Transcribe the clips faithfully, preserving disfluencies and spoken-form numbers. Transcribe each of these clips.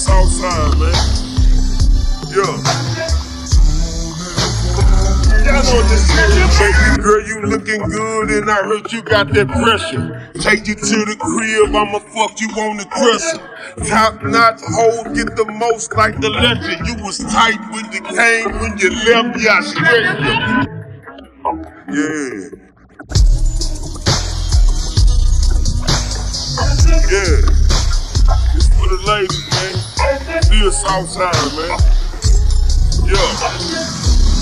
Southside, man. Yeah. Y'all know what this is. Baby girl, you looking good, and I heard you got that pressure. Take you to the crib, I'ma fuck you on the dresser. Top notch hole, get the most like the letter. You was tight when you came, when you left, yeah, I stretched you. Yeah. Yeah. It's for the ladies, man. Still Southside, man. Yeah.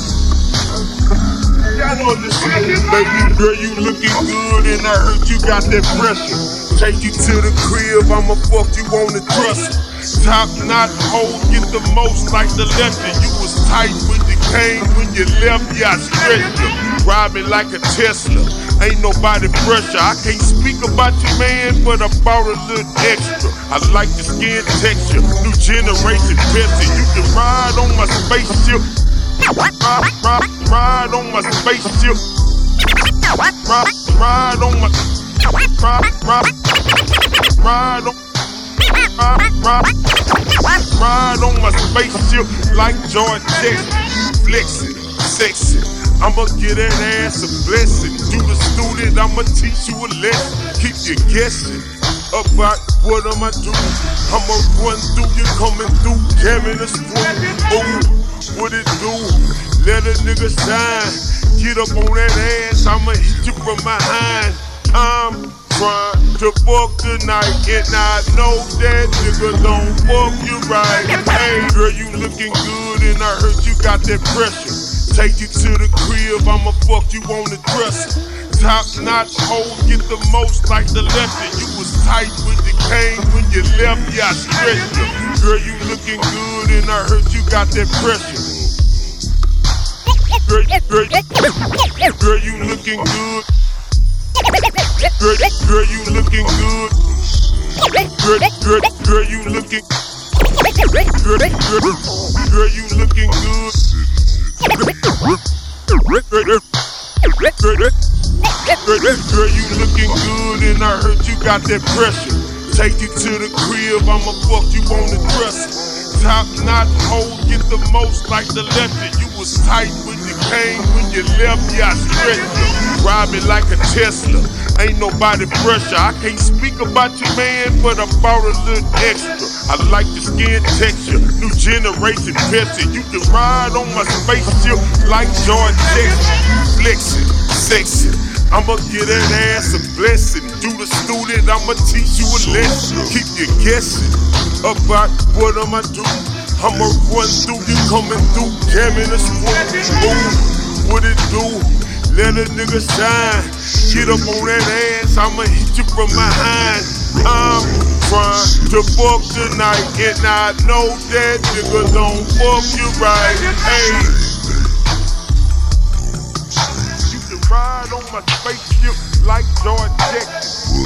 Y'all know this is. Baby girl, you looking good, and I heard you got that pressure. Take you to the crib, I'ma fuck you on the dresser. Top notch hole, get the most like the leather. You was tight when you came, when you left, yeah, I stretched you. Ride me like a Tesla, ain't nobody pressure. I can't speak about you, man, but I bought a little extra. I like the skin texture, new generation Pepsi. You can ride on my spaceship. Ride, ride, ride on my spaceship. Ride, ride on my ride, ride, ride on ride, ride, ride on my spaceship like George Jackson. Flexing, sexy. I'ma get that ass a blessing. Do the student, I'ma teach you a lesson. Keep you guessing about what I'ma do. I'ma run through you, coming through, jamming the spoon. Ooh. What it do? Let a nigga shine. Get up on that ass, I'ma hit you from behind. I'm trying to fuck tonight, and I know that nigga don't fuck you right. Hey girl, you looking good, and I heard you got that pressure. Take you to the crib, I'ma fuck you on the dresser. Top notch hole, get the most like the leather. You was tight when you came, when you left, yeah, I stretched you. Girl, you looking good, and I heard you got that pressure. Girl, girl, girl, you looking good. Girl, girl, you looking good. Girl, girl, girl, you looking. Girl, girl, girl, you looking good. Girl, you looking good, and I heard you got that pressure. Take you to the crib, I'ma fuck you on the dresser. Top notch hole, get the most like the leather. You was tight when you came, when you left, yeah, I stretched you. Ride me like a Tesla, ain't nobody pressure. I can't speak about you, man, but I bought a little extra. I like the skin texture, new generation Pepsi. You can ride on my spaceship like George Jackson. Flexing, sexy. I'ma get that ass a blessing. Do the student, I'ma teach you a lesson. Keep you guessing about what I'ma do. I'ma run through you, coming through, jamming the spoon. Ooh, what it do? Let a nigga shine. Get up on that ass, I'ma hit you from behind. I'm trying to fuck tonight, and I know that nigga don't fuck you right. Hey. Ride on my spaceship like George Jackson.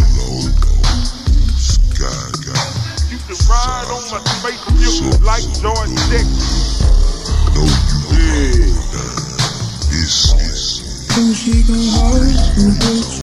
You can ride on my spaceship like George Jackson. Yeah. This is. She gon' hold